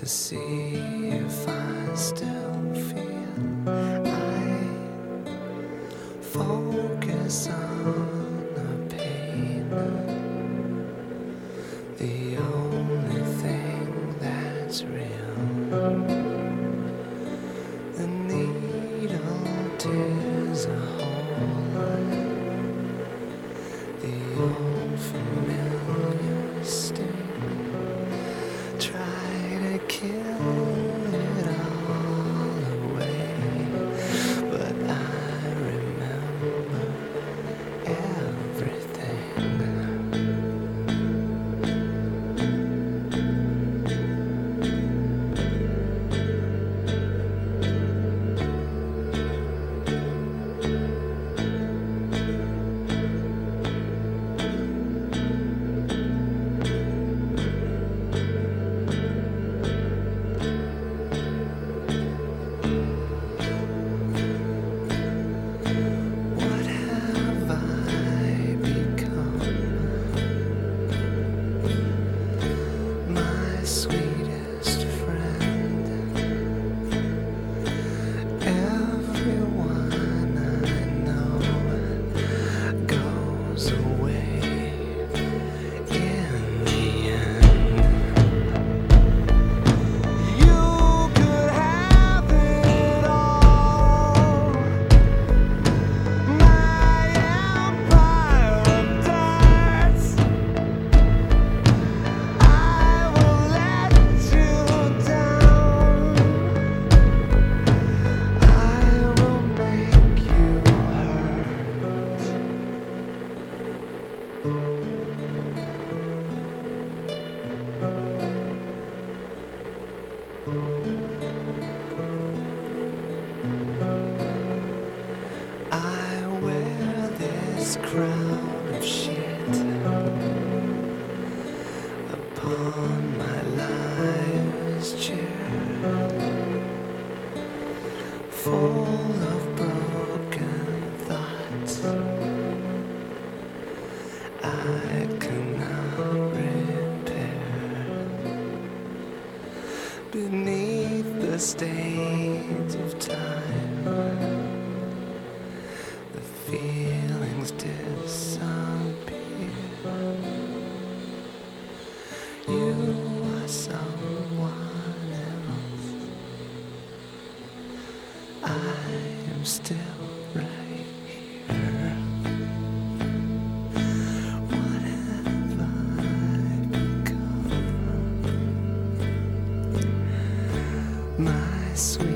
to see if I still feel. I focus on the pain, the only thing that's real. The needle tears a hole, the old familiar sting. Try to kill it all away, but I remember everything. Sweetest friend, everyone I know goes away in the end. You could have it all, my empire of darts. I wear this crown of shit upon my life's chair, full of broken thoughts I cannot repair. Beneath the stains of time, the feelings disappear. You are someone else. I am still right here. What have I become? My sweet